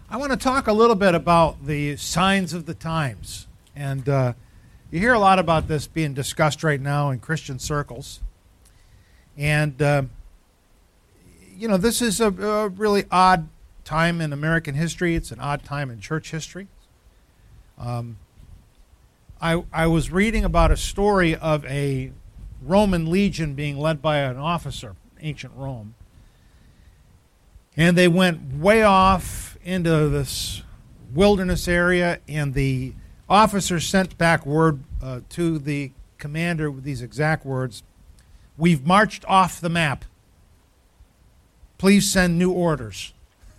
I want to talk a little bit about the signs of the times. And you hear a lot about this being discussed right now in Christian circles. And, this is a really odd time in American history. It's an odd time in church history. I was reading about a story of a Roman legion being led by an officer, ancient Rome. And they went way off into this wilderness area, and the officer sent back word to the commander with these exact words: "We've marched off the map. Please send new orders."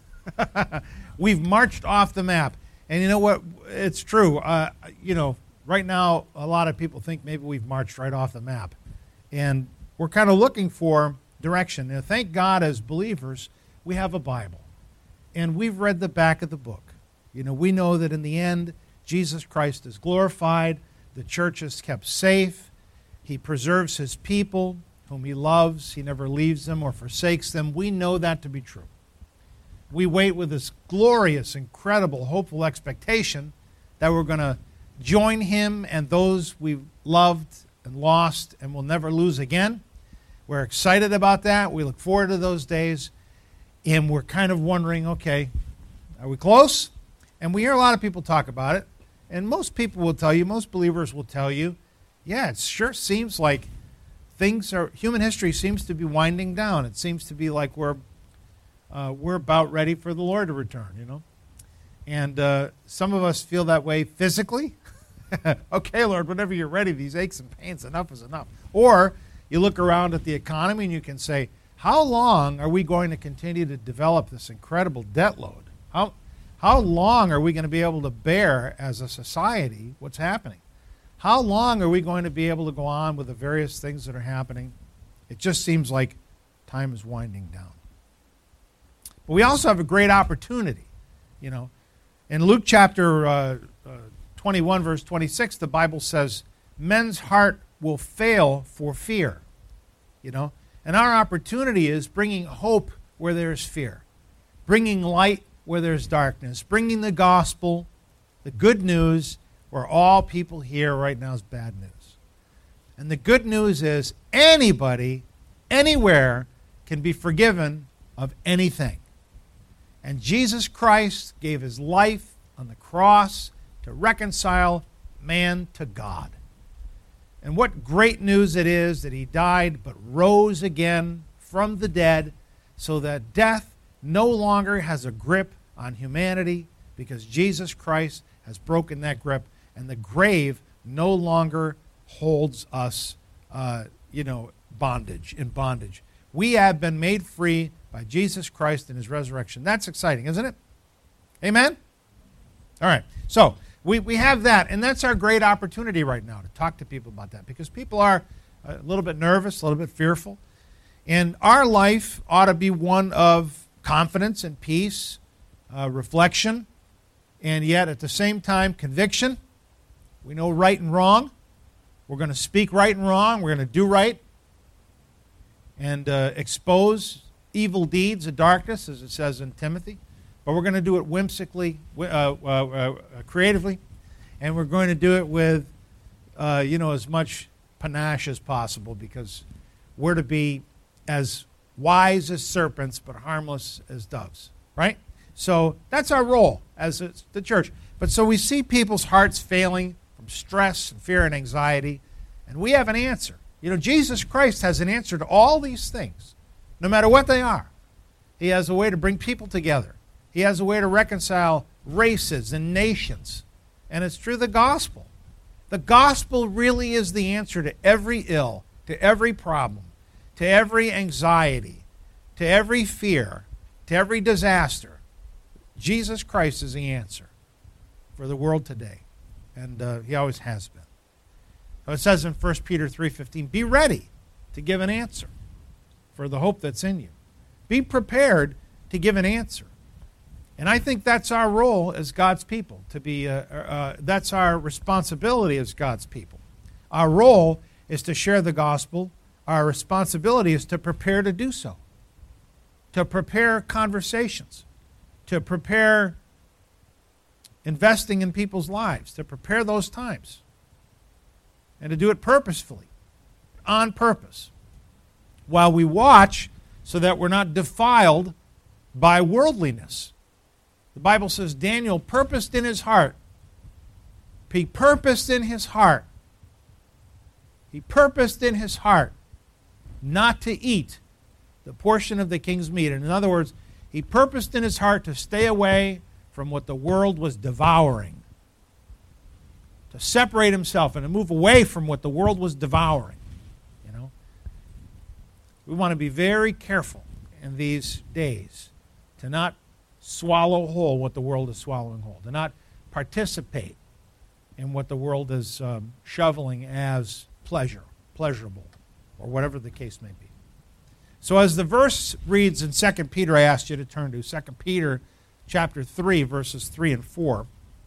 We've marched off the map. And you know what? It's true. Right now, a lot of people think maybe we've marched right off the map. And we're kind of looking for direction. And thank God, as believers, we have a Bible. And we've read the back of the book. We know that in the end, Jesus Christ is glorified. The church is kept safe. He preserves his people, whom he loves. He never leaves them or forsakes them. We know that to be true. We wait with this glorious, incredible, hopeful expectation that we're going to join him and those we've loved and lost and will never lose again. We're excited about that. We look forward to those days. And we're kind of wondering, okay, are we close? And we hear a lot of people talk about it. And most people will tell you, most believers will tell you, yeah, it sure seems like human history seems to be winding down. It seems to be like we're about ready for the Lord to return, And some of us feel that way physically. Okay, Lord, whenever you're ready, these aches and pains, enough is enough. Or you look around at the economy and you can say, how long are we going to continue to develop this incredible debt load? How long are we going to be able to bear as a society what's happening? How long are we going to be able to go on with the various things that are happening? It just seems like time is winding down. But we also have a great opportunity. In Luke chapter 21, verse 26, the Bible says, men's heart will fail for fear. And our opportunity is bringing hope where there's fear, bringing light where there's darkness, bringing the gospel, the good news, where all people hear right now is bad news. And the good news is anybody, anywhere, can be forgiven of anything. And Jesus Christ gave his life on the cross to reconcile man to God. And what great news it is that he died but rose again from the dead, so that death no longer has a grip on humanity, because Jesus Christ has broken that grip, and the grave no longer holds us bondage. We have been made free by Jesus Christ and his resurrection. That's exciting, isn't it? Amen? All right. So we have that, and that's our great opportunity right now to talk to people about that, because people are a little bit nervous, a little bit fearful. And our life ought to be one of confidence and peace, reflection, and yet at the same time conviction. We know right and wrong. We're going to speak right and wrong. We're going to do right and expose evil deeds of darkness, as it says in Timothy. But we're going to do it whimsically, creatively, and we're going to do it with, as much panache as possible, because we're to be as wise as serpents but harmless as doves, right? So that's our role as the church. But so we see people's hearts failing from stress and fear and anxiety, and we have an answer. Jesus Christ has an answer to all these things, no matter what they are. He has a way to bring people together. He has a way to reconcile races and nations, and it's through the gospel. The gospel really is the answer to every ill, to every problem, to every anxiety, to every fear, to every disaster. Jesus Christ is the answer for the world today, and he always has been. So it says in 1 Peter 3:15, be ready to give an answer for the hope that's in you. Be prepared to give an answer. And I think that's our role as God's people, to be. That's our responsibility as God's people. Our role is to share the gospel. Our responsibility is to prepare to do so, to prepare conversations, to prepare investing in people's lives to prepare those times and to do it purposefully, on purpose, while we watch so that we're not defiled by worldliness. The Bible says Daniel purposed in his heart. He purposed in his heart. He purposed in his heart not to eat the portion of the king's meat. In other words, he purposed in his heart to stay away from what the world was devouring, to separate himself and to move away from what the world was devouring. You know, we want to be very careful in these days to not swallow whole what the world is swallowing whole, to not participate in what the world is shoveling as pleasurable, or whatever the case may be. So as the verse reads in 2 Peter, I asked you to turn to 2 Peter chapter 3, verses 3 and 4.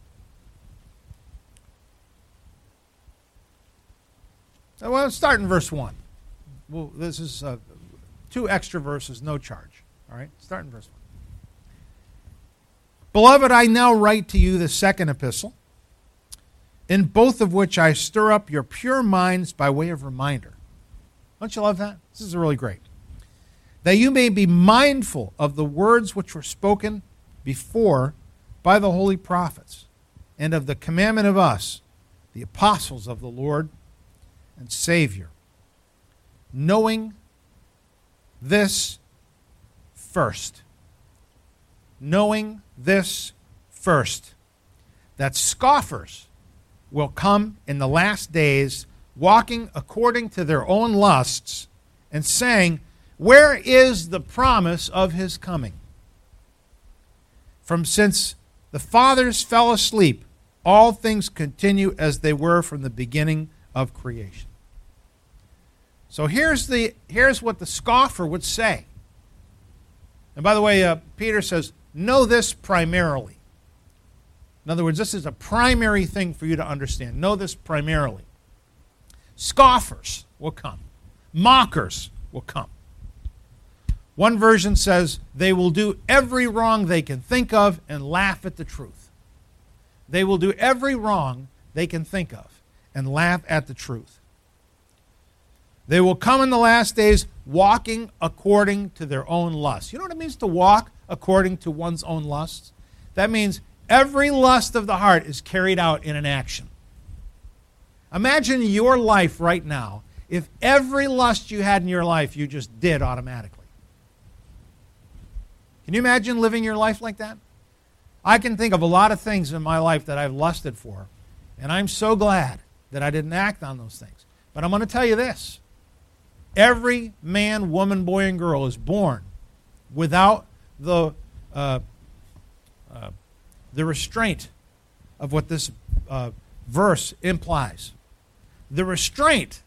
Well, let's start in verse 1. Well, this is 2 extra verses, no charge. All right, start in verse 1. Beloved, I now write to you the second epistle, in both of which I stir up your pure minds by way of reminder. Don't you love that? This is really great. That you may be mindful of the words which were spoken before by the holy prophets, and of the commandment of us, the apostles of the Lord and Savior, knowing this first. Knowing this first, that scoffers will come in the last days, walking according to their own lusts, and saying, where is the promise of his coming? From since the fathers fell asleep, all things continue as they were from the beginning of creation. So here's what the scoffer would say. And by the way, Peter says, know this primarily. In other words, this is a primary thing for you to understand. Know this primarily. Scoffers will come. Mockers will come. One version says they will do every wrong they can think of and laugh at the truth. They will do every wrong they can think of and laugh at the truth. They will come in the last days walking according to their own lusts. You know what it means to walk according to one's own lusts? That means every lust of the heart is carried out in an action. Imagine your life right now if every lust you had in your life you just did automatically. Can you imagine living your life like that? I can think of a lot of things in my life that I've lusted for, and I'm so glad that I didn't act on those things. But I'm going to tell you this. Every man, woman, boy, and girl is born without the restraint of what this verse implies. The restraint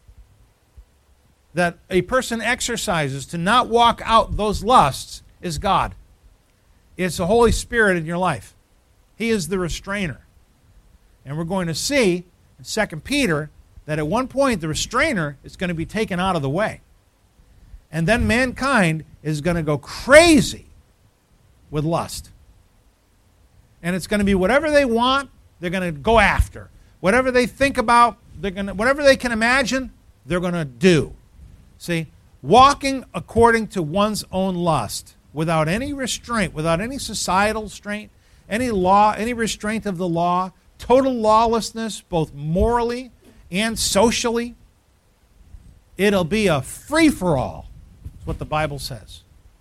that a person exercises to not walk out those lusts is God. It's the Holy Spirit in your life. He is the restrainer. And we're going to see in 2 Peter that at one point the restrainer is going to be taken out of the way. And then mankind is going to go crazy with lust. And it's going to be whatever they want, they're going to go after. Whatever they think about, whatever they can imagine, they're going to do. See, walking according to one's own lust, without any restraint, without any societal restraint, any law, any restraint of the law, total lawlessness, both morally and socially, it'll be a free-for-all. That's what the Bible says.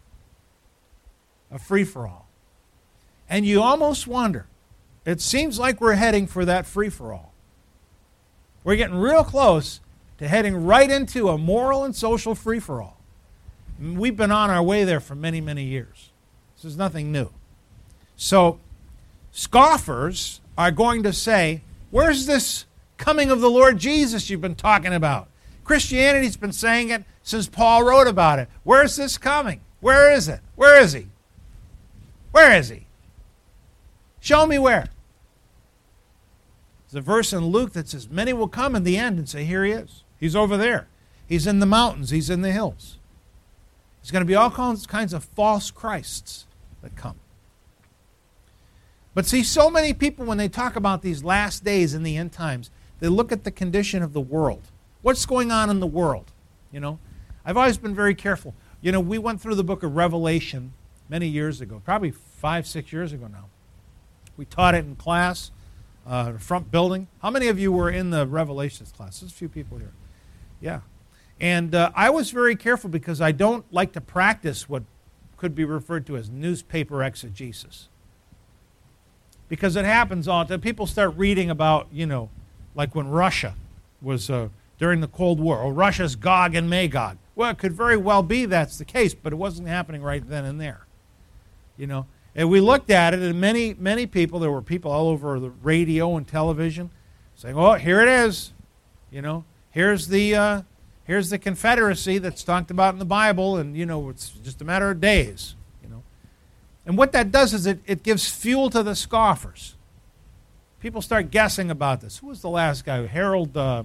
A free-for-all. And you almost wonder, it seems like we're heading for that free-for-all. We're getting real close to heading right into a moral and social free-for-all. We've been on our way there for many, many years. This is nothing new. So, scoffers are going to say, where's this coming of the Lord Jesus you've been talking about? Christianity's been saying it since Paul wrote about it. Where's this coming? Where is it? Where is he? Where is he? Show me where. There's a verse in Luke that says, many will come in the end and say, here he is. He's over there. He's in the mountains. He's in the hills. There's going to be all kinds of false Christs that come. But see, so many people, when they talk about these last days in the end times, they look at the condition of the world. What's going on in the world? I've always been very careful. We went through the book of Revelation many years ago, probably 5-6 years ago now. We taught it in class, front building. How many of you were in the Revelations class? There's a few people here. Yeah. And I was very careful because I don't like to practice what could be referred to as newspaper exegesis. Because it happens all the time. People start reading about, like when Russia was during the Cold War, or Russia's Gog and Magog. Well, it could very well be that's the case, but it wasn't happening right then and there. And we looked at it, and many, many people, there were people all over the radio and television saying, oh, here it is. Here's the Confederacy that's talked about in the Bible, and, it's just a matter of days. And what that does is it gives fuel to the scoffers. People start guessing about this. Who was the last guy? Harold, oh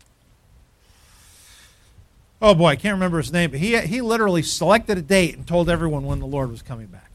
boy, I can't remember his name, but he literally selected a date and told everyone when the Lord was coming back.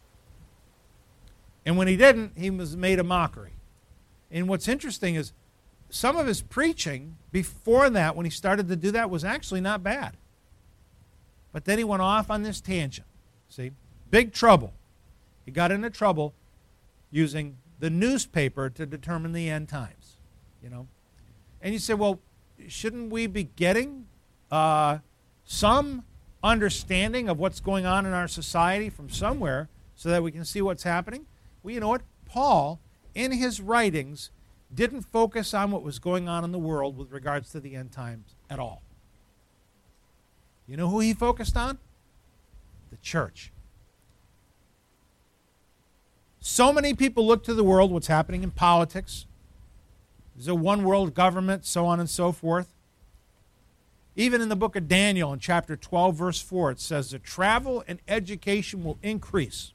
And when he didn't, he was made a mockery. And what's interesting is some of his preaching before that, when he started to do that, was actually not bad. But then he went off on this tangent. See? Big trouble. He got into trouble using the newspaper to determine the end times. And you say, well, shouldn't we be getting some understanding of what's going on in our society from somewhere so that we can see what's happening? Well, you know what? Paul, in his writings, didn't focus on what was going on in the world with regards to the end times at all. You know who he focused on? The church. So many people look to the world, what's happening in politics. There's a one world government, so on and so forth. Even in the book of Daniel, in chapter 12, verse 4, it says that travel and education will increase.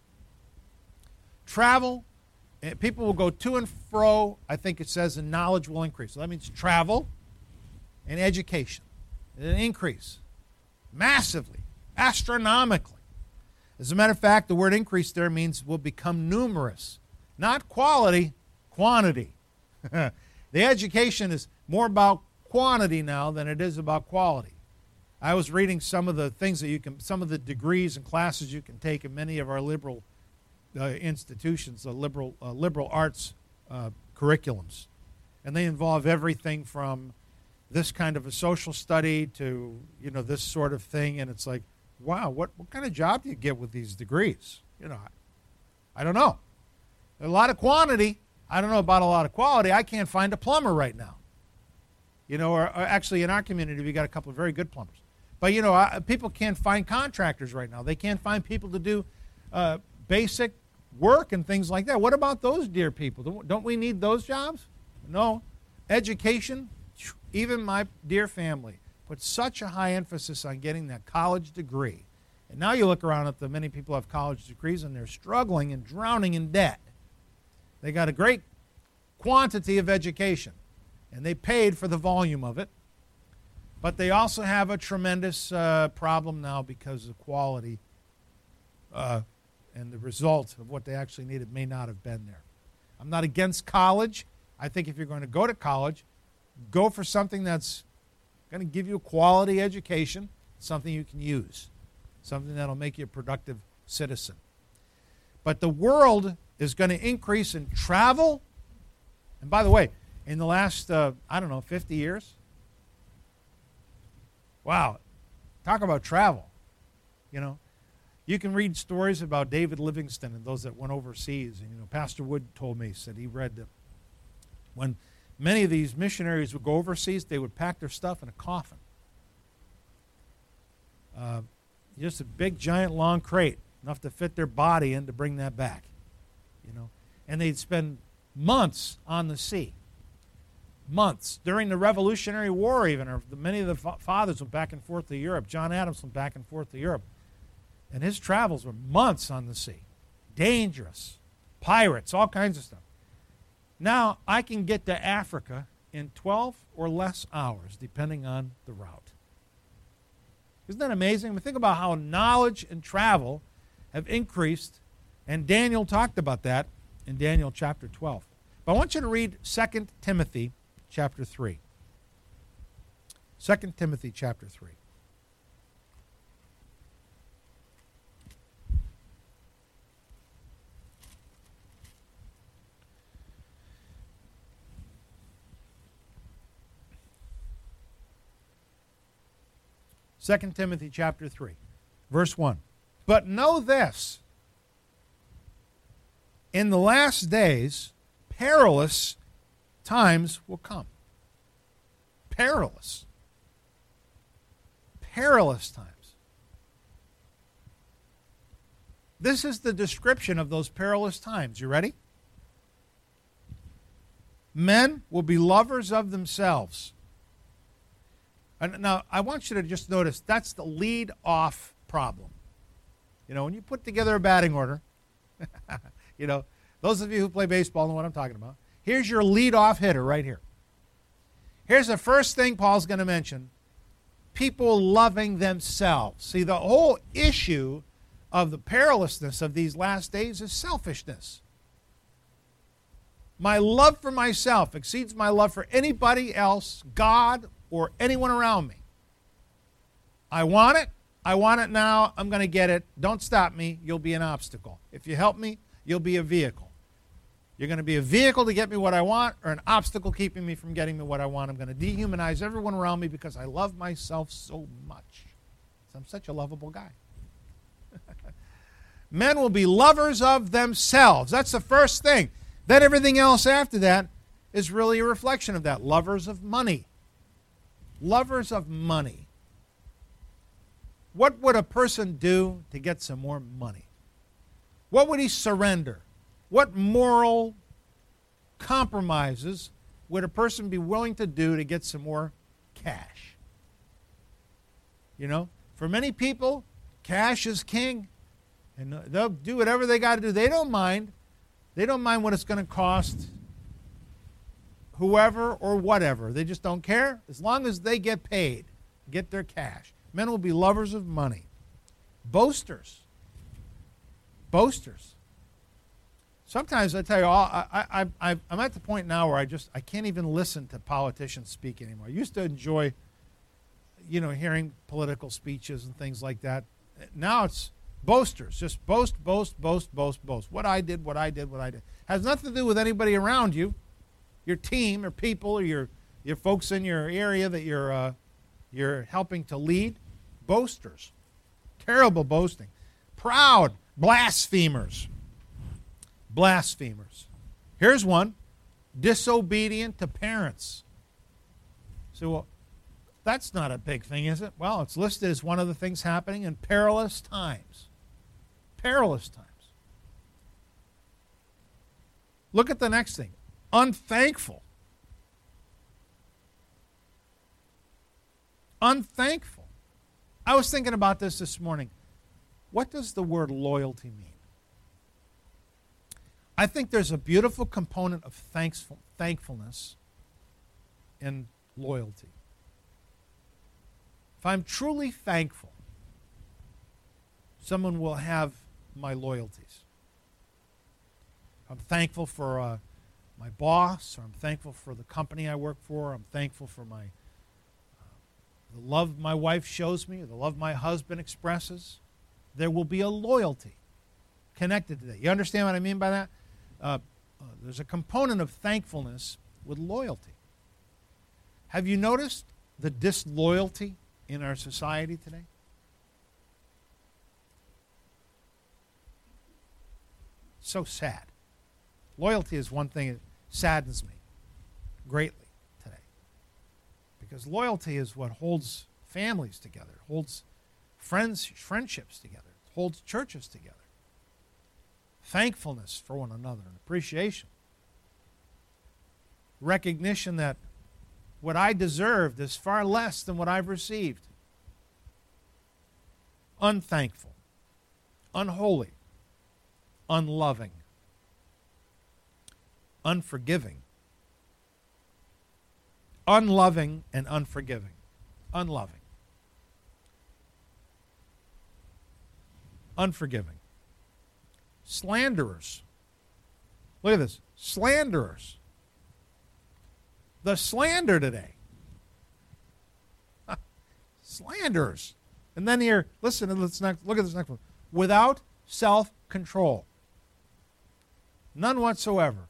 Travel, people will go to and fro, I think it says, and knowledge will increase. So that means travel and education. It'll increase massively, astronomically. As a matter of fact, the word increase there means will become numerous. Not quality, quantity. The education is more about quantity now than it is about quality. I was reading some of the things that some of the degrees and classes you can take in many of our liberal institutions, the liberal arts curriculums. And they involve everything from this kind of a social study to, this sort of thing. And it's like, wow, what kind of job do you get with these degrees? I don't know. A lot of quantity. I don't know about a lot of quality. I can't find a plumber right now. Or actually in our community, we got a couple of very good plumbers. But, people can't find contractors right now. They can't find people to do basic work and things like that. What about those dear people? Don't we need those jobs? No. Education, even my dear family put such a high emphasis on getting that college degree. And now you look around at the many people who have college degrees and they're struggling and drowning in debt. They got a great quantity of education, and they paid for the volume of it. But they also have a tremendous problem now because the quality and the result of what they actually needed may not have been there. I'm not against college. I think if you're going to go to college, go for something that's going to give you a quality education, something you can use, something that'll make you a productive citizen. But the world is going to increase in travel. And by the way, in the last, 50 years, wow, talk about travel. You can read stories about David Livingstone and those that went overseas. And, Pastor Wood told me, said he read that when many of these missionaries would go overseas, they would pack their stuff in a coffin. Just a big, giant, long crate, enough to fit their body in to bring that back. And they'd spend months on the sea. Months. During the Revolutionary War even, many of the fathers went back and forth to Europe. John Adams went back and forth to Europe. And his travels were months on the sea. Dangerous. Pirates, all kinds of stuff. Now, I can get to Africa in 12 or less hours, depending on the route. Isn't that amazing? Think about how knowledge and travel have increased, and Daniel talked about that in Daniel chapter 12. But I want you to read 2 Timothy chapter 3. 2 Timothy chapter 3. Second Timothy chapter 3, verse 1. But know this, in the last days, perilous times will come. Perilous. Perilous times. This is the description of those perilous times. You ready? Men will be lovers of themselves. And now, I want you to just notice that's the lead-off problem. You know, when you put together a batting order, you know, those of you who play baseball know what I'm talking about. Here's your lead-off hitter right here. Here's the first thing Paul's going to mention. People loving themselves. See, the whole issue of the perilousness of these last days is selfishness. My love for myself exceeds my love for anybody else, God, or anyone around me. I want it. I want it now. I'm going to get it. Don't stop me. You'll be an obstacle. If you help me, you'll be a vehicle. You're going to be a vehicle to get me what I want or an obstacle keeping me from getting me what I want. I'm going to dehumanize everyone around me because I love myself so much. I'm such a lovable guy. Men will be lovers of themselves. That's the first thing. Then everything else after that is really a reflection of that. Lovers of money. Lovers of money. What would a person do to get some more money? What would he surrender? What moral compromises would a person be willing to do to get some more cash? You know, for many people, cash is king. And they'll do whatever they got to do. They don't mind. They don't mind what it's going to cost whoever or whatever. They just don't care. As long as they get paid, get their cash. Men will be lovers of money. Boasters. Boasters. Sometimes I tell you, I'm at the point now where I can't even listen to politicians speak anymore. I used to enjoy, you know, hearing political speeches and things like that. Now it's boasters. Just boast, boast, boast, boast, boast. What I did, what I did, what I did. Has nothing to do with anybody around you, your team or people or your folks in your area that you're helping to lead. Boasters. Terrible boasting. Proud. Blasphemers. Blasphemers. Here's one. Disobedient to parents. So, well, that's not a big thing, is it? Well, it's listed as one of the things happening in perilous times. Perilous times. Look at the next thing. Unthankful. Unthankful. I was thinking about this morning. What does the word loyalty mean? I think there's a beautiful component of thankfulness in loyalty. If I'm truly thankful, someone will have my loyalties. I'm thankful for my boss, or I'm thankful for the company I work for, I'm thankful for the love my wife shows me, or the love my husband expresses. There will be a loyalty connected to that. You understand what I mean by that? There's a component of thankfulness with loyalty. Have you noticed the disloyalty in our society today? So sad. Loyalty is one thing that saddens me greatly today. Because loyalty is what holds families together, holds friendships together, holds churches together. Thankfulness for one another and appreciation. Recognition that what I deserved is far less than what I've received. Unthankful, unholy, unloving, unforgiving. Unloving and unforgiving. Unloving. Unforgiving. Slanderers. Look at this. Slanderers. The slander today. Slanderers. And then here, listen to this next, look at this next one. Without self-control. None whatsoever.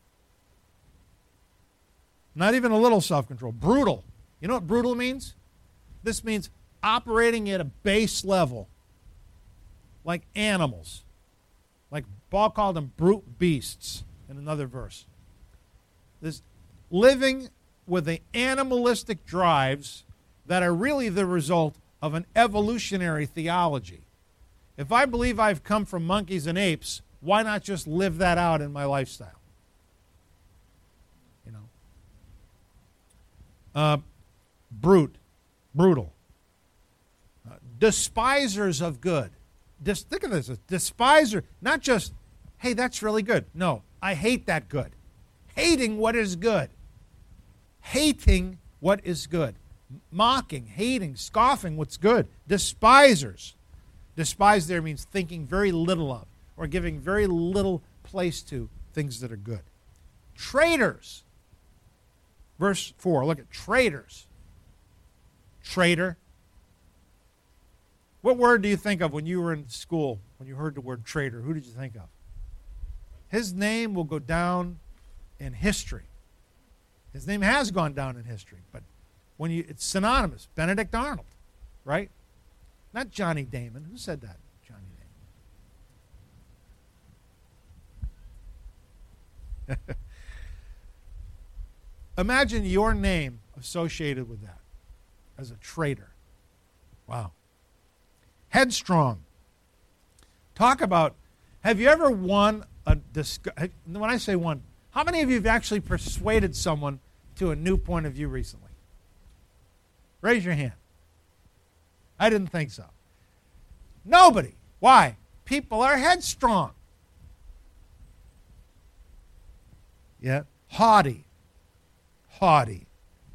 Not even a little self-control. Brutal. You know what brutal means? This means operating at a base level. Like animals. Like Paul called them brute beasts in another verse. This living with the animalistic drives that are really the result of an evolutionary theology. If I believe I've come from monkeys and apes, why not just live that out in my lifestyle? You know, brutal, despisers of good. Just think of this: a despiser, not just, hey, that's really good. No, I hate that good. Hating what is good. Hating what is good. Mocking, hating, scoffing what's good. Despisers. Despise there means thinking very little of, or giving very little place to things that are good. Traitors. Verse 4, look at traitors. Traitor. What word do you think of when you were in school, when you heard the word traitor? Who did you think of? His name will go down in history. His name has gone down in history, but it's synonymous. Benedict Arnold, right? Not Johnny Damon. Who said that? Johnny Damon. Imagine your name associated with that as a traitor. Wow. Headstrong. Talk about, have you ever won when I say won, how many of you have actually persuaded someone to a new point of view recently? Raise your hand. I didn't think so. Nobody. Why? People are headstrong. Yeah. Haughty. Haughty.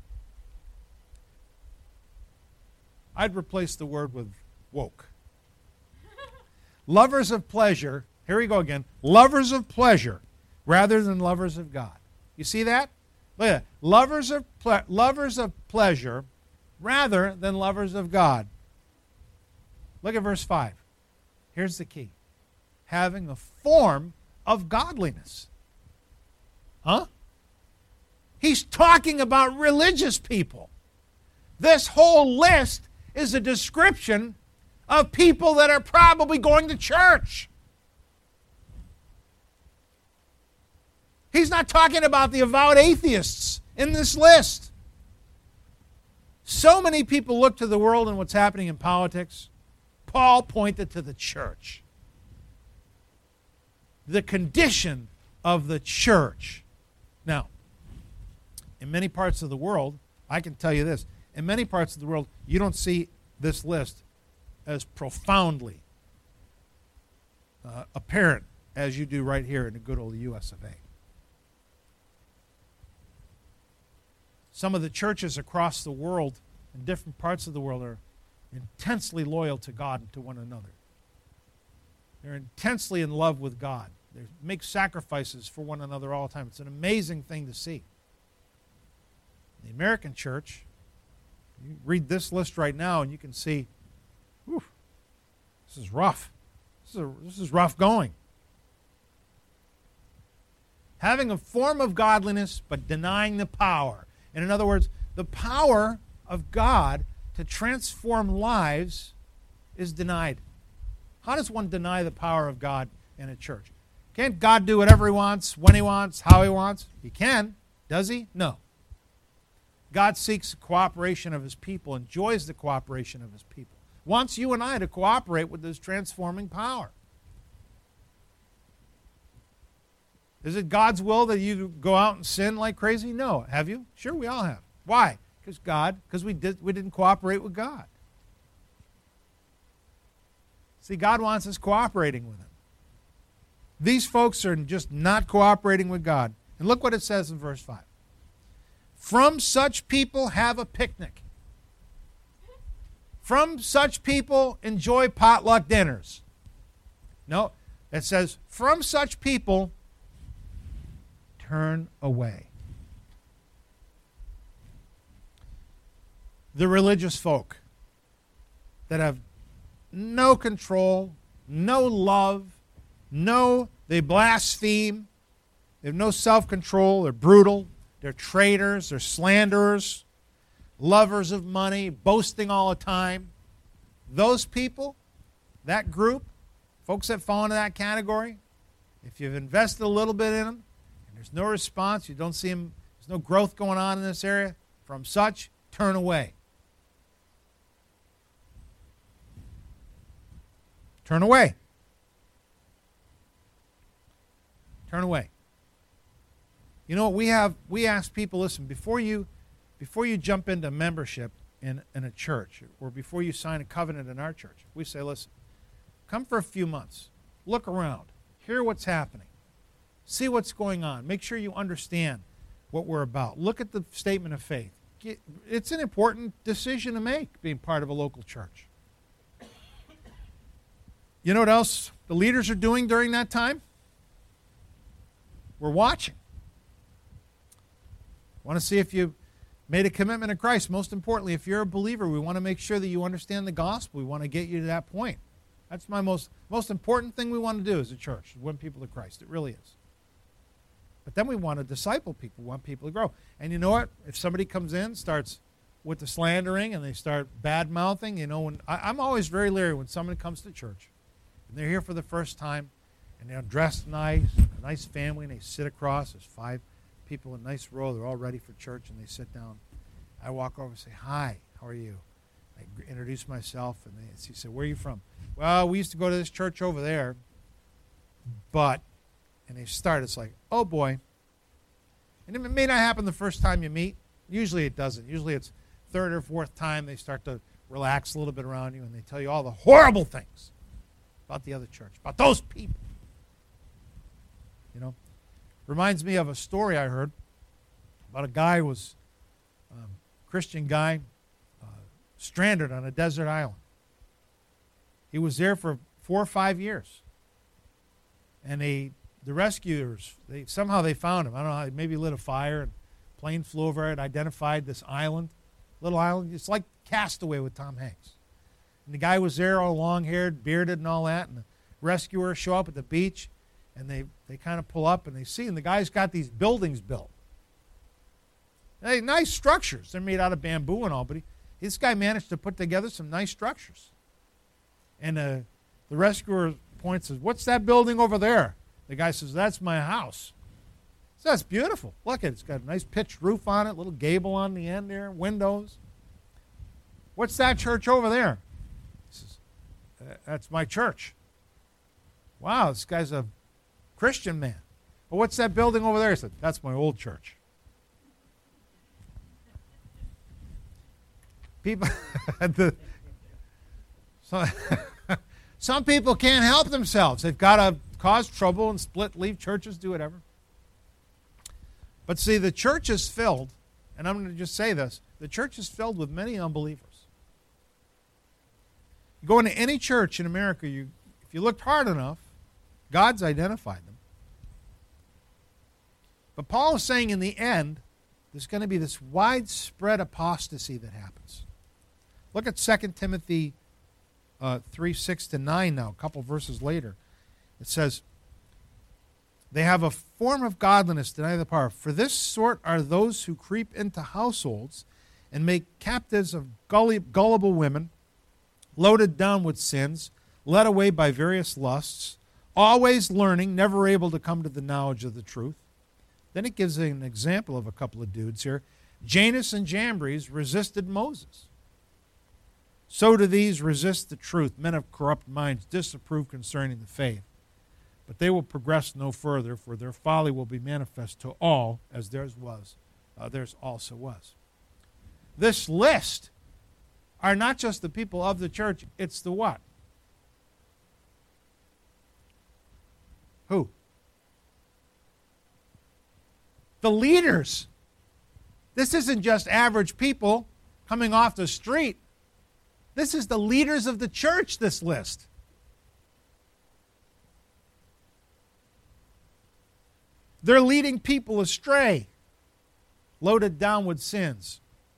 I'd replace the word with woke. Lovers of pleasure. Here we go again. Lovers of pleasure rather than lovers of God. You see that? Look at that. Lovers of pleasure rather than lovers of God. Look at verse 5. Here's the key. Having a form of godliness. Huh? He's talking about religious people. This whole list is a description of people that are probably going to church. He's not talking about the avowed atheists in this list. So many people look to the world and what's happening in politics. Paul pointed to the church. The condition of the church. Now, in many parts of the world, I can tell you this, in many parts of the world, you don't see this list as profoundly apparent as you do right here in the good old US of A. Some of the churches across the world, in different parts of the world, are intensely loyal to God and to one another. They're intensely in love with God. They make sacrifices for one another all the time. It's an amazing thing to see. The American church, you read this list right now and you can see, whew, this is rough. This is rough going. Having a form of godliness but denying the power. And in other words, the power of God to transform lives is denied. How does one deny the power of God in a church? Can't God do whatever He wants, when He wants, how He wants? He can. Does He? No. God seeks the cooperation of His people, enjoys the cooperation of His people, wants you and I to cooperate with His transforming power. Is it God's will that you go out and sin like crazy? No. Have you? Sure, we all have. Why? Because we didn't cooperate with God. See, God wants us cooperating with Him. These folks are just not cooperating with God. And look what it says in verse 5. From such people have a picnic. From such people enjoy potluck dinners. No, it says, from such people turn away. The religious folk that have no control, no love, they blaspheme, they have no self-control, they're brutal, they're traitors, they're slanderers, lovers of money, boasting all the time. Those people, that group, folks that fall into that category, if you've invested a little bit in them and there's no response, you don't see them, there's no growth going on in this area, from such, turn away. Turn away. Turn away. You know what we ask people, listen, before you jump into membership in a church, or before you sign a covenant in our church, we say, listen, come for a few months, look around, hear what's happening, see what's going on, make sure you understand what we're about. Look at the statement of faith. It's an important decision to make, being part of a local church. You know what else the leaders are doing during that time? We're watching. Want to see if you made a commitment to Christ. Most importantly, if you're a believer, we want to make sure that you understand the gospel. We want to get you to that point. That's my most important thing we want to do as a church, is win people to Christ. It really is. But then we want to disciple people, we want people to grow. And you know what? If somebody comes in, starts with the slandering, and they start bad-mouthing, you know, I'm always very leery when someone comes to church, and they're here for the first time, and they're dressed nice, a nice family, and they sit across. There's 5 people in a nice row. They're all ready for church, and they sit down. I walk over and say, hi, how are you? I introduce myself, and he said, where are you from? Well, we used to go to this church over there, but, and they start, it's like, oh boy. And it may not happen the first time you meet. Usually it doesn't. Usually it's third or fourth time they start to relax a little bit around you, and they tell you all the horrible things about the other church, about those people. You know, reminds me of a story I heard about a guy who was Christian guy, stranded on a desert island. He was there for 4 or 5 years. And the rescuers, somehow they found him. I don't know how, maybe lit a fire, and a plane flew over it, identified this island, little island. It's like Castaway with Tom Hanks. And the guy was there, all long-haired, bearded and all that, and the rescuers show up at the beach, and they kind of pull up, and they see, and the guy's got these buildings built. Nice structures. They're made out of bamboo and all, but this guy managed to put together some nice structures. And the rescuer points and says, what's that building over there? The guy says, that's my house. So that's beautiful. Look, it's got a nice pitched roof on it, little gable on the end there, windows. What's that church over there? He says, that's my church. Wow, this guy's a Christian man. Well, what's that building over there? He said, that's my old church. People, some people can't help themselves. They've got to cause trouble and split, leave churches, do whatever. But see, the church is filled, and I'm going to just say this, the church is filled with many unbelievers. You go into any church in America, if you looked hard enough, God's identified them. But Paul is saying in the end, there's going to be this widespread apostasy that happens. Look at 2 Timothy 3, 6-9 now, a couple verses later. It says, they have a form of godliness, deny the power. For this sort are those who creep into households and make captives of gullible women, loaded down with sins, led away by various lusts, always learning, never able to come to the knowledge of the truth. Then it gives an example of a couple of dudes here. Janus and Jambres resisted Moses. So do these resist the truth. Men of corrupt minds disapprove concerning the faith. But they will progress no further, for their folly will be manifest to all, as theirs also was. This list are not just the people of the church, it's the what? Who? The leaders. This isn't just average people coming off the street. This is the leaders of the church, this list. They're leading people astray, loaded down with sins,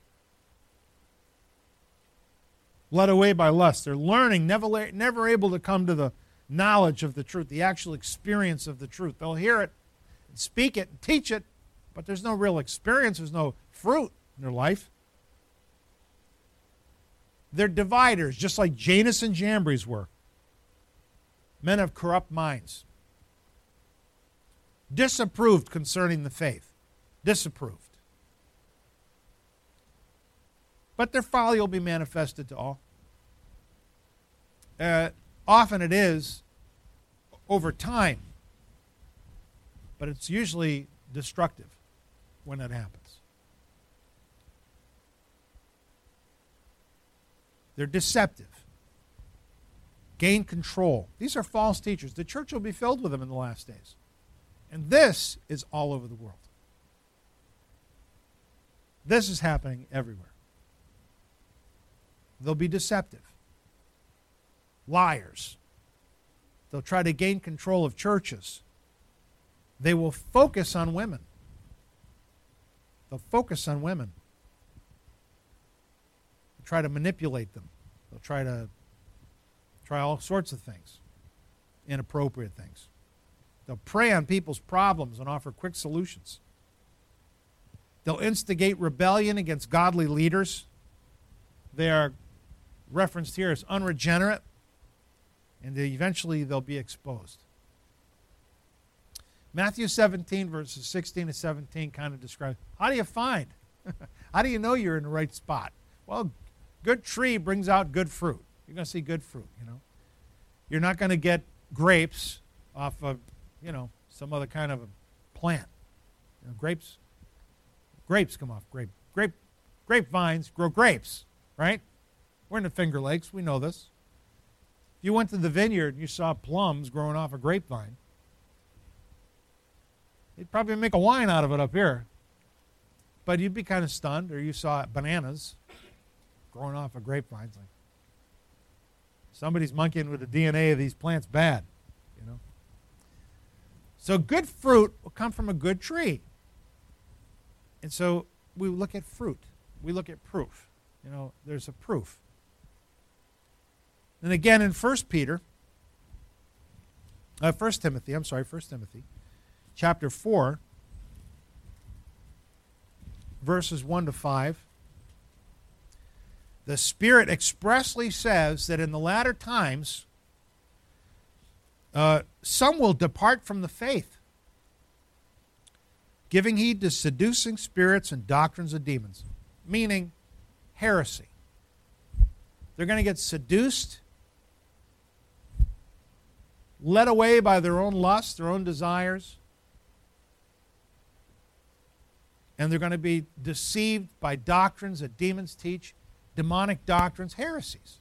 led away by lust. They're learning, never able to come to the knowledge of the truth, the actual experience of the truth. They'll hear it, and speak it, and teach it, but there's no real experience. There's no fruit in their life. They're dividers, just like Janus and Jambres were. Men of corrupt minds. Disapproved concerning the faith. Disapproved. But their folly will be manifested to all. Often it is over time, but it's usually destructive when it happens. They're deceptive. Gain control. These are false teachers. The church will be filled with them in the last days. And this is all over the world. This is happening everywhere. They'll be deceptive. Liars. They'll try to gain control of churches. They will focus on women. They'll focus on women. They'll try to manipulate them. They'll try all sorts of things, inappropriate things. They'll prey on people's problems and offer quick solutions. They'll instigate rebellion against godly leaders. They are referenced here as unregenerate, and eventually they'll be exposed. Matthew 17, verses 16 to 17 kind of describes, how do you find? How do you know you're in the right spot? Well, good tree brings out good fruit. You're going to see good fruit, you know. You're not going to get grapes off of, some other kind of a plant. Grapes come off grapevines grow grapes, right? We're in the Finger Lakes. We know this. If you went to the vineyard and you saw plums growing off a grapevine, you'd probably make a wine out of it up here. But you'd be kind of stunned. Or you saw bananas growing off of grapevines. Like, somebody's monkeying with the DNA of these plants bad, So good fruit will come from a good tree. And so we look at fruit. We look at proof. There's a proof. And again in 1 Timothy, chapter 4, verses 1 to 5, the Spirit expressly says that in the latter times, some will depart from the faith, giving heed to seducing spirits and doctrines of demons, meaning heresy. They're going to get seduced, led away by their own lusts, their own desires, and they're going to be deceived by doctrines that demons teach, demonic doctrines, heresies.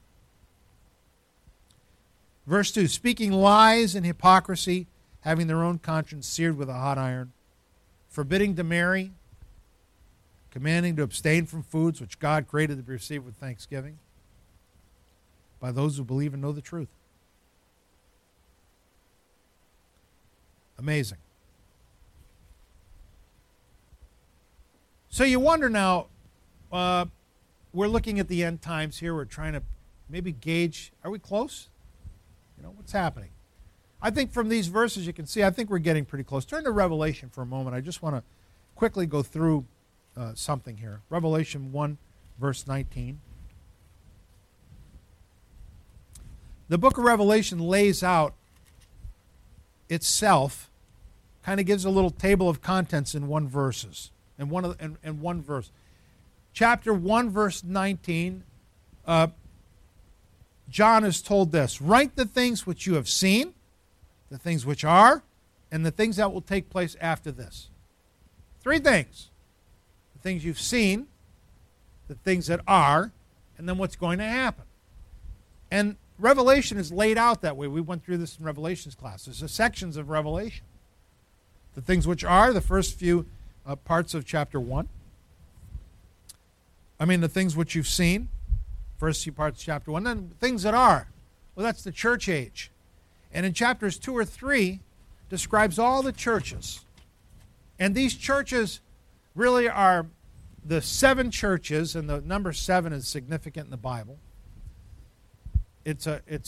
Verse 2, speaking lies and hypocrisy, having their own conscience seared with a hot iron, forbidding to marry, commanding to abstain from foods which God created to be received with thanksgiving by those who believe and know the truth. Amazing. So you wonder now, we're looking at the end times here. We're trying to maybe gauge, are we close? What's happening? I think from these verses you can see, I think we're getting pretty close. Turn to Revelation for a moment. I just want to quickly go through something here. Revelation 1, verse 19. The book of Revelation lays out itself, kind of gives a little table of contents in one verse. Chapter 1, verse 19, John is told this, write the things which you have seen, the things which are, and the things that will take place after this. Three things. The things you've seen, the things that are, and then what's going to happen. And Revelation is laid out that way. We went through this in Revelations class. There's sections of Revelation. The things which are, the first few parts of chapter 1. The things which you've seen, first few parts of chapter 1. Then things that are. Well, that's the church age. And in chapters 2 or 3, describes all the churches And these churches really are the 7 churches, and the number 7 is significant in the Bible. It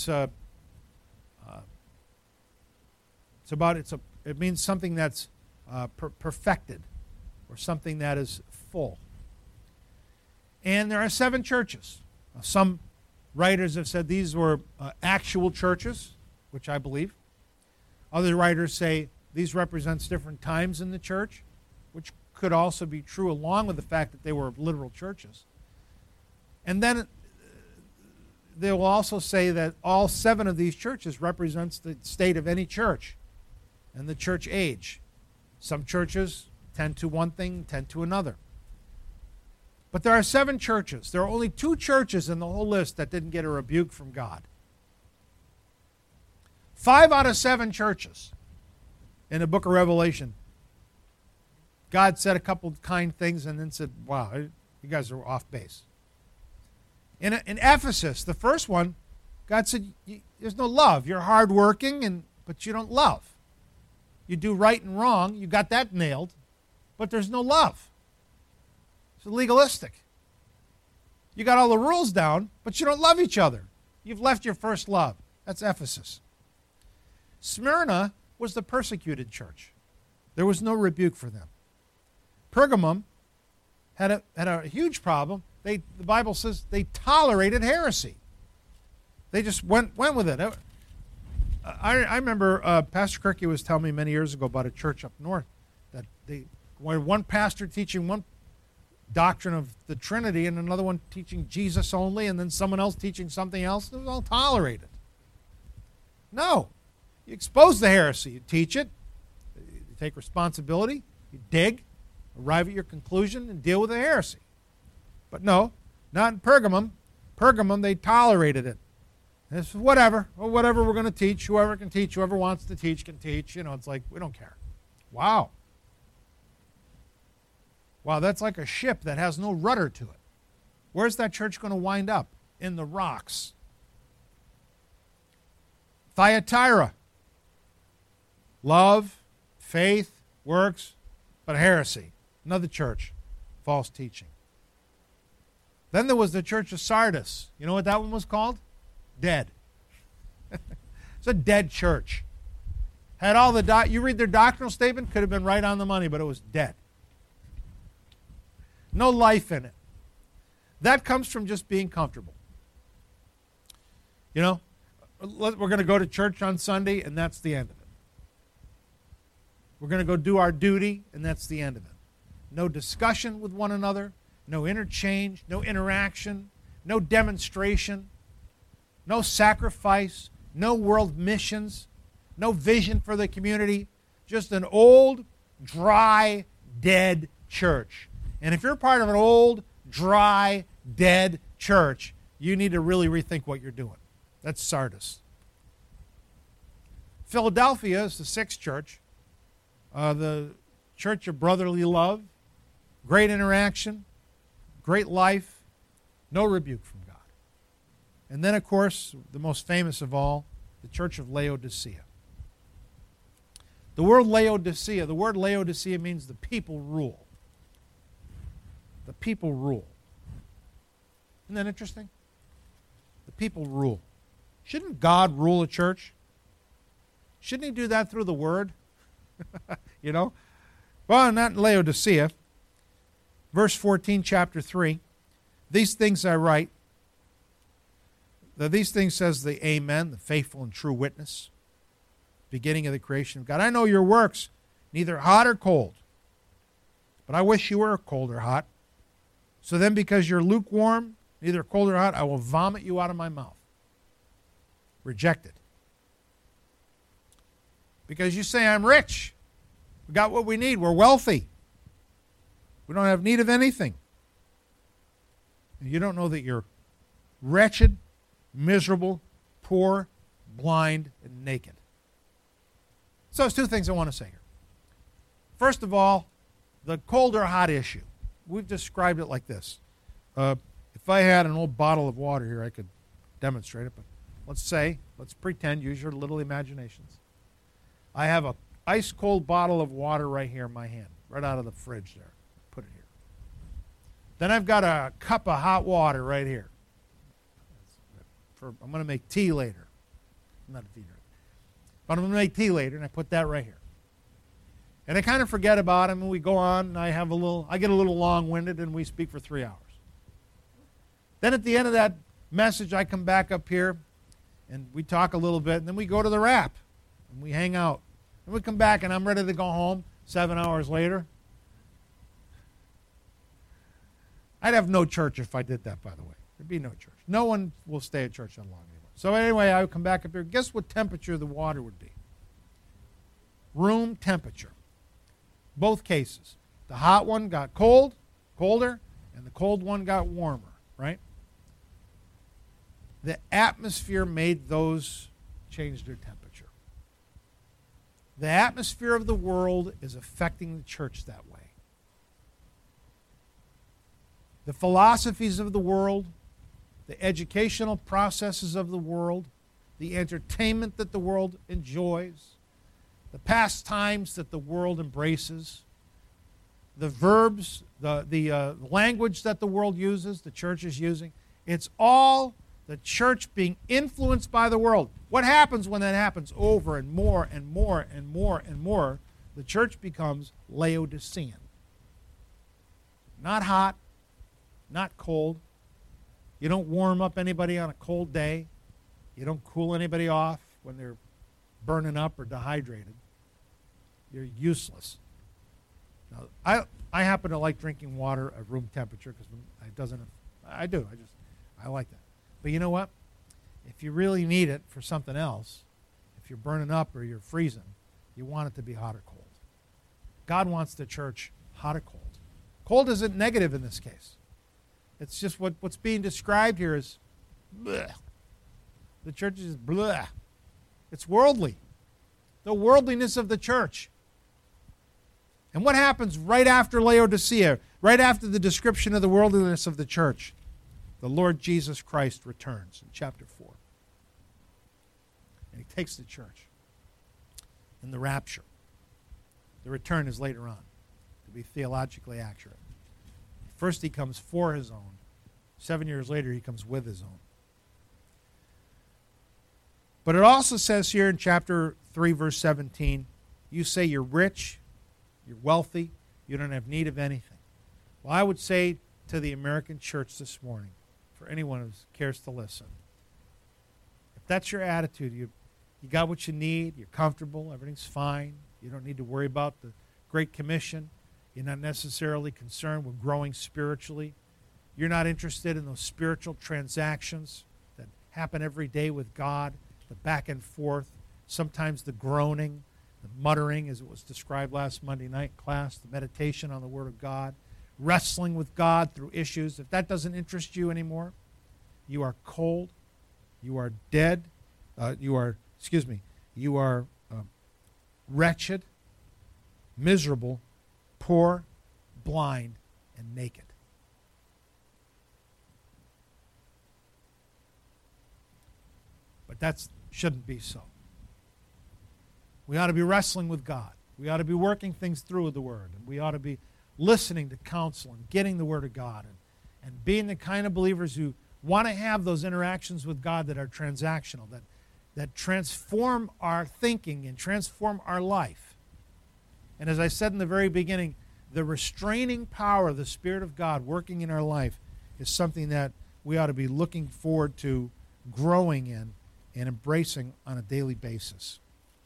means something that's perfected, or something that is full. And there are 7 churches. Some writers have said these were actual churches, which I believe. Other writers say these represents different times in the church, which could also be true, along with the fact that they were literal churches. And then they will also say that all 7 of these churches represents the state of any church and the church age. Some churches tend to one thing, tend to another. But there are 7 churches. There are only 2 churches in the whole list that didn't get a rebuke from God. 5 out of 7 churches in the book of Revelation, God said a couple of kind things and then said, wow, you guys are off base. In Ephesus, the first one, God said, there's no love. You're hardworking, but you don't love. You do right and wrong. You got that nailed, but there's no love. It's legalistic. You got all the rules down, but you don't love each other. You've left your first love. That's Ephesus. Smyrna was the persecuted church. There was no rebuke for them. Pergamum had a huge problem. The Bible says they tolerated heresy. They just went with it. I remember Pastor Kirky was telling me many years ago about a church up north that one pastor teaching one doctrine of the Trinity and another one teaching Jesus only, and then someone else teaching something else. It was all tolerated. No. You expose the heresy. You teach it. You take responsibility. You dig. Arrive at your conclusion and deal with the heresy. But no, not in Pergamum. Pergamum, they tolerated it. It's whatever. Well, whatever we're going to teach. Whoever can teach. Whoever wants to teach can teach. It's like, we don't care. Wow. Wow, that's like a ship that has no rudder to it. Where's that church going to wind up? In the rocks. Thyatira. Love, faith, works, but heresy. Another church. False teaching. Then there was the church of Sardis. You know what that one was called? Dead. It's a dead church. Had all the you read their doctrinal statement, could have been right on the money, but it was dead. No life in it. That comes from just being comfortable. We're going to go to church on Sunday, and that's the end of it. We're going to go do our duty, and that's the end of it. No discussion with one another, no interchange, no interaction, no demonstration, no sacrifice, no world missions, no vision for the community, just an old, dry, dead church. And if you're part of an old, dry, dead church, you need to really rethink what you're doing. That's Sardis. Philadelphia is the 6th church, the church of brotherly love, great interaction, great life, no rebuke from God. And then, of course, the most famous of all, the church of Laodicea. The word Laodicea means the people rule. The people rule. Isn't that interesting? The people rule. Shouldn't God rule a church? Shouldn't he do that through the word? Well, not in Laodicea. Verse 14, chapter 3. These things I write. These things says the Amen, the faithful and true witness, beginning of the creation of God. I know your works, neither hot or cold. But I wish you were cold or hot. So then, because you're lukewarm, neither cold or hot, I will vomit you out of my mouth. Rejected. Because you say, I'm rich. We got what we need. We're wealthy. We don't have need of anything. And you don't know that you're wretched, miserable, poor, blind, and naked. So there's 2 things I want to say here. First of all, the cold or hot issue. We've described it like this. If I had an old bottle of water here, I could demonstrate it, but let's pretend, use your little imaginations. I have an ice-cold bottle of water right here in my hand. right out of the fridge there. Put it here. Then I've got a cup of hot water right here. I'm going to make tea later. I'm not a tea drinker. But I'm going to make tea later, and I put that right here. And I kind of forget about him, and we go on, and I get a little long-winded, and we speak for 3 hours. Then at the end of that message, I come back up here, and we talk a little bit, and then we go to the wrap, and we hang out. And we come back, and I'm ready to go home 7 hours later. I'd have no church if I did that, by the way. There'd be no church. No one will stay at church that long anymore. So anyway, I would come back up here. Guess what temperature the water would be? Room temperature. Both cases. The hot one got colder, and the cold one got warmer, right? The atmosphere made those change their temperature. The atmosphere of the world is affecting the church that way. The philosophies of the world, the educational processes of the world, the entertainment that the world enjoys, the pastimes that the world embraces, the verbs, the language that the world uses, the church is using, it's all the church being influenced by the world. What happens when that happens over and more and more and more and more? The church becomes Laodicean. Not hot, not cold. You don't warm up anybody on a cold day. You don't cool anybody off when they're burning up or dehydrated. You're useless. Now, I happen to like drinking water at room temperature because it doesn't. I do. I like that. But you know what? If you really need it for something else, if you're burning up or you're freezing, you want it to be hot or cold. God wants the church hot or cold. Cold isn't negative in this case. It's just what's being described here is bleh. The church is bleh. It's worldly. The worldliness of the church. And what happens right after Laodicea, right after the description of the worldliness of the church? The Lord Jesus Christ returns in chapter 4. And he takes the church in the rapture. The return is later on, to be theologically accurate. First he comes for his own. 7 years later he comes with his own. But it also says here in chapter 3, verse 17, you say you're rich, you're wealthy, you don't have need of anything. Well, I would say to the American church this morning, for anyone who cares to listen, if that's your attitude, you got what you need, you're comfortable, everything's fine, you don't need to worry about the Great Commission, you're not necessarily concerned with growing spiritually, you're not interested in those spiritual transactions that happen every day with God, the back and forth, sometimes the groaning, the muttering, as it was described last Monday night class, the meditation on the Word of God, wrestling with God through issues. If that doesn't interest you anymore, you are cold, you are dead, you are wretched, miserable, poor, blind, and naked. But that shouldn't be so. We ought to be wrestling with God. We ought to be working things through with the Word. And we ought to be listening to counsel and getting the Word of God and being the kind of believers who want to have those interactions with God that are transactional, that transform our thinking and transform our life. And as I said in the very beginning, the restraining power of the Spirit of God working in our life is something that we ought to be looking forward to growing in and embracing on a daily basis.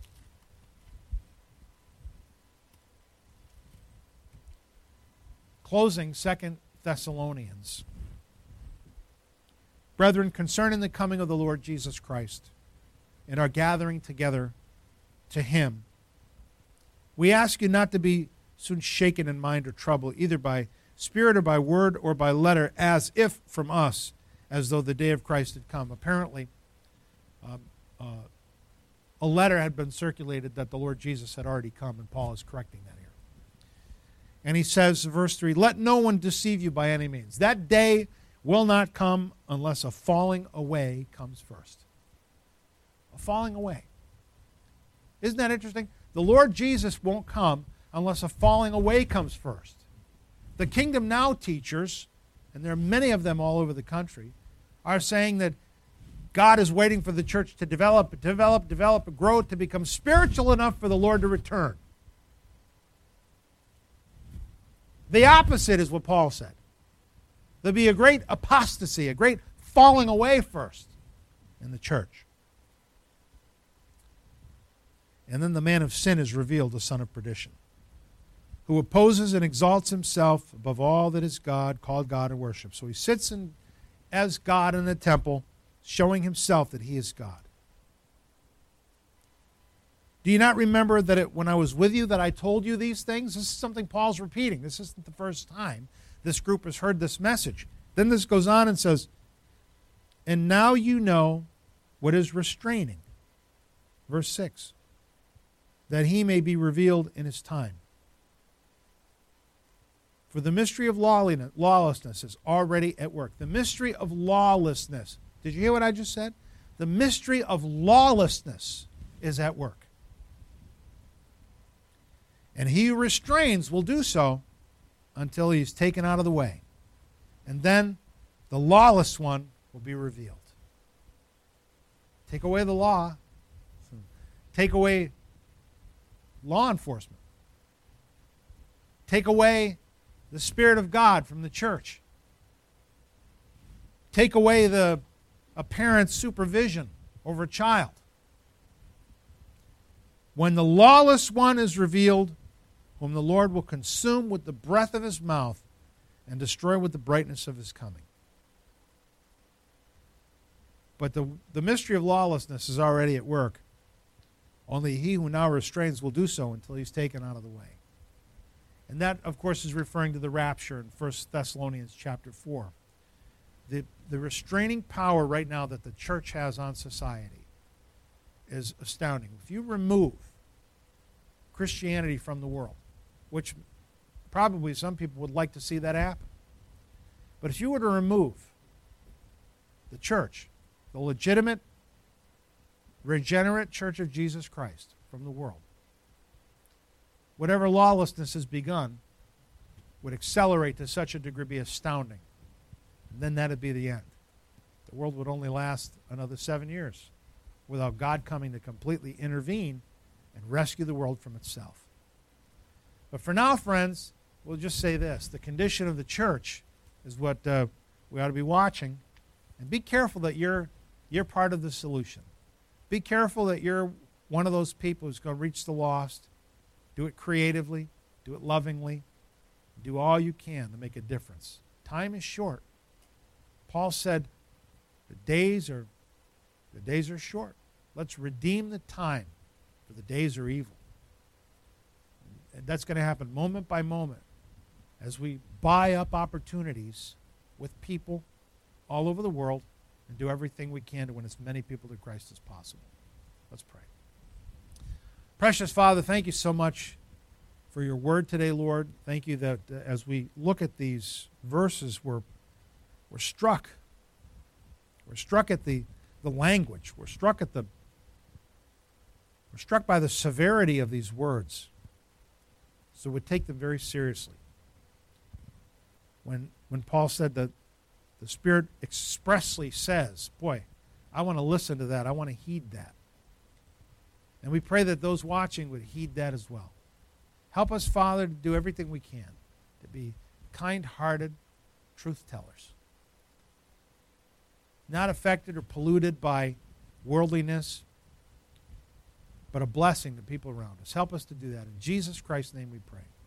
Closing 2 Thessalonians. Brethren, concerning the coming of the Lord Jesus Christ and our gathering together to Him, we ask you not to be soon shaken in mind or troubled, either by spirit or by word or by letter, as if from us, as though the day of Christ had come. Apparently, a letter had been circulated that the Lord Jesus had already come, and Paul is correcting that here. And he says, verse 3, let no one deceive you by any means. That day will not come unless a falling away comes first. A falling away. Isn't that interesting? The Lord Jesus won't come unless a falling away comes first. The Kingdom Now teachers, and there are many of them all over the country, are saying that God is waiting for the church to develop, grow, to become spiritual enough for the Lord to return. The opposite is what Paul said. There'll be a great apostasy, a great falling away first in the church. And then the man of sin is revealed, the son of perdition, who opposes and exalts himself above all that is God, called God, and worship. So he sits as God in the temple, showing himself that he is God. Do you not remember that when I was with you that I told you these things? This is something Paul's repeating. This isn't the first time this group has heard this message. Then this goes on and says, and now you know what is restraining. Verse 6. That he may be revealed in his time. For the mystery of lawlessness is already at work. The mystery of lawlessness. Did you hear what I just said? The mystery of lawlessness is at work. And he who restrains will do so until he is taken out of the way. And then the lawless one will be revealed. Take away the law. Take away law enforcement. Take away the Spirit of God from the church. Take away a parent's supervision over a child. When the lawless one is revealed, whom the Lord will consume with the breath of his mouth and destroy with the brightness of his coming. But the mystery of lawlessness is already at work. Only he who now restrains will do so until he's taken out of the way. And that, of course, is referring to the rapture in 1 Thessalonians chapter 4. The restraining power right now that the church has on society is astounding. If you remove Christianity from the world, which probably some people would like to see that happen, but if you were to remove the church, the legitimate, regenerate Church of Jesus Christ from the world, whatever lawlessness has begun would accelerate to such a degree, be astounding. And then that would be the end. The world would only last another 7 years without God coming to completely intervene and rescue the world from itself. But for now, friends, we'll just say this. The condition of the church is what we ought to be watching. And be careful that you're part of the solution. Be careful that you're one of those people who's going to reach the lost. Do it creatively. Do it lovingly. Do all you can to make a difference. Time is short. Paul said, the days are short. Let's redeem the time, for the days are evil. And that's going to happen moment by moment as we buy up opportunities with people all over the world and do everything we can to win as many people to Christ as possible. Let's pray. Precious Father, thank you so much for your word today, Lord. Thank you that as we look at these verses, we're struck. We're struck at the language. We're struck by the severity of these words. So we take them very seriously. When Paul said that the Spirit expressly says, boy, I want to listen to that. I want to heed that. And we pray that those watching would heed that as well. Help us, Father, to do everything we can to be kind-hearted truth tellers. Not affected or polluted by worldliness, but a blessing to people around us. Help us to do that. In Jesus Christ's name we pray.